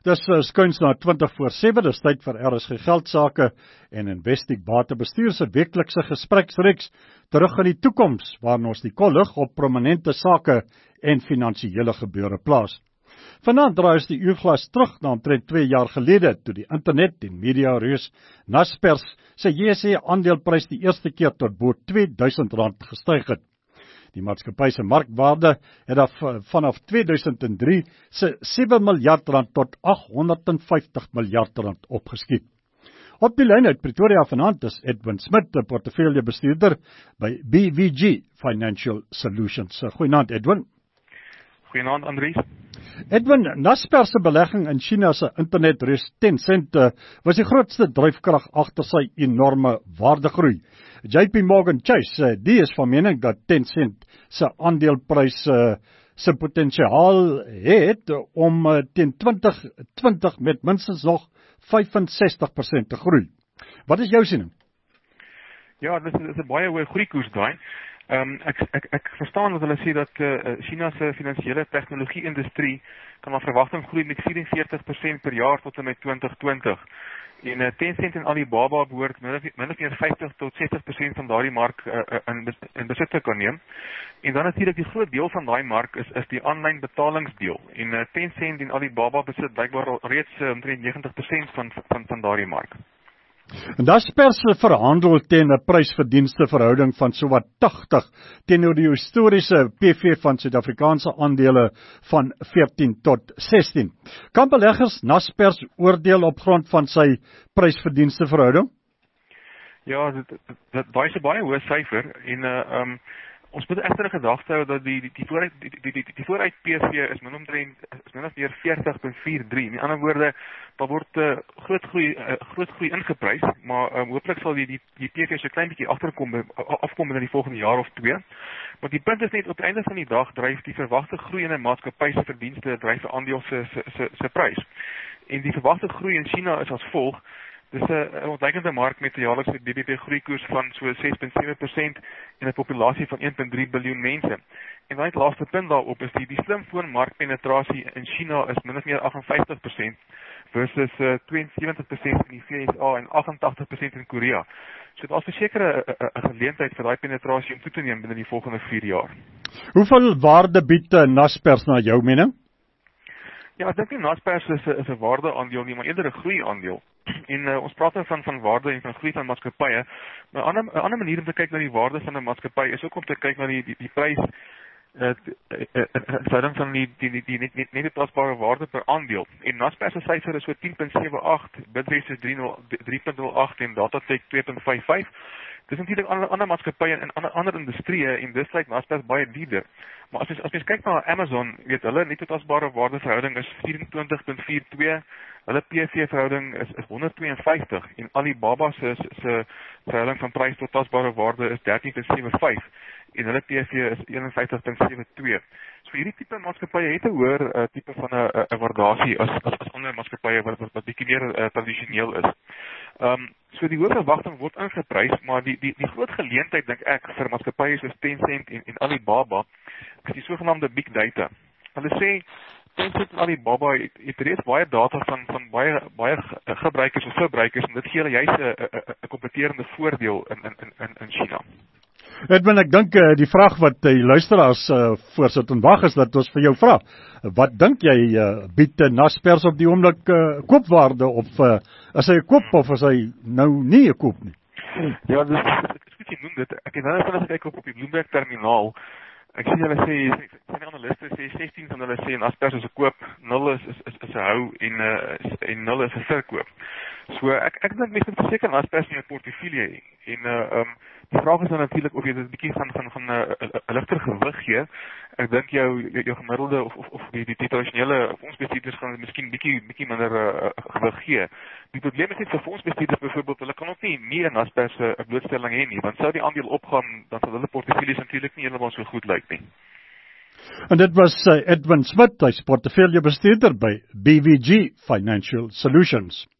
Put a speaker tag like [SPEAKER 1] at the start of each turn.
[SPEAKER 1] Dis skuins na 7:20, dis tyd vir RSG Geldsaake en Investec Batebestuur se weeklikse gespreksreeks terug in die toekoms, waarin ons die kollig op prominente sake en finansiële gebeure plaas. Vanaand draai ons die uurglas terug na omtrent 2 jaar gelede, toe die internet en media reus Naspers sy JSE aandeleprys die eerste keer tot bo R2000 gestyg het. Die maatskappy se markwaarde het vanaf 2003 se R7 miljard tot R850 miljard opgeskiet. Op die lyn uit Pretoria vanaand is Edwin Smit, 'n portefeuljebestuurder by BVG Financial Solutions. Goeienaand Edwin.
[SPEAKER 2] Goeienaand Andries.
[SPEAKER 1] Edwin, Naspers se belegging in China se internetreus Tencent was die grootste dryfkrag agter sy enorme waardegroei. JP Morgan Chase, die is van mening dat Tencent se aandeleprys se potensiaal het om teen 2020 met minstens nog 65% te groei. Wat is jou siening?
[SPEAKER 2] Ja, dit is 'n baie hoë groeikoers daai. Ek verstaan wat hulle sê dat China se finansiële tegnologie-industrie kan na verwagting groei met 44% per jaar tot en met 2020. En Tencent en Alibaba behoort min of meer 50 tot 60% van daardie mark in besit te kan neem. En dan natuurlik die groot deel van daai mark is die aanlyn betalingsdeel. En Tencent en Alibaba besit blykbaar reeds omtrent 90% van daardie mark.
[SPEAKER 1] En Naspers verhandel teen 'n prys-verdienste verhouding van sowat 80 teenoor die historiese PV van Suid-Afrikaanse aandele van 14 tot 16. Kan beleggers Naspers oordeel op grond van sy prys-verdienste verhouding?
[SPEAKER 2] Ja, daai is 'n baie hoë syfer en ons moet egter in gedagte hou dat die vooruit PV is min of meer 40.43. Met ander woorde, daar word groot groei ingeprys, maar hopelik sal die PV so klein bietjie afkom in die volgende jaar of 2. Maar die punt is net, op die einde van die dag dryf die verwagte groei in 'n maatskappy se verdienste dryf 'n aandeel se prys. En die verwagte groei in China is as volg. Dis 'n ontleikende mark met 'n jaarlikse BBP groeikoers van so 6.7% en 'n populasie van 1.3 biljoen mense. En dan die laaste punt daarop is die slimfoonmarkpenetrasie in China is min of meer 58% versus 72% in die VSA en 88% in Korea. So daar's verseker 'n geleentheid vir daai penetrasie om toe te neem binne die volgende 4 jaar.
[SPEAKER 1] Hoeveel waarde bied Naspers na jou mening?
[SPEAKER 2] Ja, ek dink nie Naspers is 'n waardeaandeel nie, maar eerder 'n groeiaandeel. En ons praat nou van waarde en van groei van maatskappye. Maar 'n ander manier om te kyk na die waarde van 'n maatskappy is ook om te kyk na die prys verhouding van die net toepasbare waarde per aandeel. En Naspers se syfer is so 10.78, Bidvest is 3.08 en Datatech 2.55. Dis natuurlik ander maatskappye in ander industrieë en dis lyk Naspers baie duurder. Maar as mens kyk na Amazon, weet hulle net toepasbare waardeverhouding is 24.42, hulle PV verhouding is 152 en Alibaba se verhouding van prys tot toepasbare waarde is 13.75 en hulle PV is 51.72. So hierdie tipe maatskappye het 'n hoër tipe van 'n waardasie as ander maatskappye wat bietjie meer tradisioneel is. So die hoë verwagting word ingeprys, maar die groot geleentheid dink ek vir maatskappye soos Tencent en Alibaba is die sogenaamde big data. Hulle sê Tencent en Alibaba het reeds baie data van baie gebruikers of verbruikers en dit gee hulle juist 'n kompeterende voordeel in China.
[SPEAKER 1] Edwin, ek dink die vraag wat die luisteraars voorsit en wag is dat ons vir jou vra. Wat dink jy bied Naspers op die oomblik koopwaarde of is hy 'n koop of is hy nou nie 'n koop nie?
[SPEAKER 2] Ja, dis goed jy noem dit. Ek het nou vinnig gekyk op die Bloomberg terminaal. Ek sien hulle sê die analiste sê 16 van hulle sê Naspers is 'n koop, 0 is 'n hou en 0 is 'n verkoop. So ek dink mense moet verseker Naspers in jou portefeulje hê. En die vraag is dan natuurlik of jy dit 'n bietjie gaan 'n ligter gewig gee. Ek dink jou gemiddelde of die tradisionele fondsbestuurders gaan miskien bietjie minder gewig gee. Die probleem is net vir fondsbestuurders byvoorbeeld, hulle kan ook nie 'n Naspers 'n blootstelling hê nie, want sou die aandeel opgaan, dan sal hulle portefeuilles natuurlik nie heeltemal so goed lyk nie.
[SPEAKER 1] En dit was Edwin Smit, hy's portefeuljebestuurder by BVG Financial Solutions.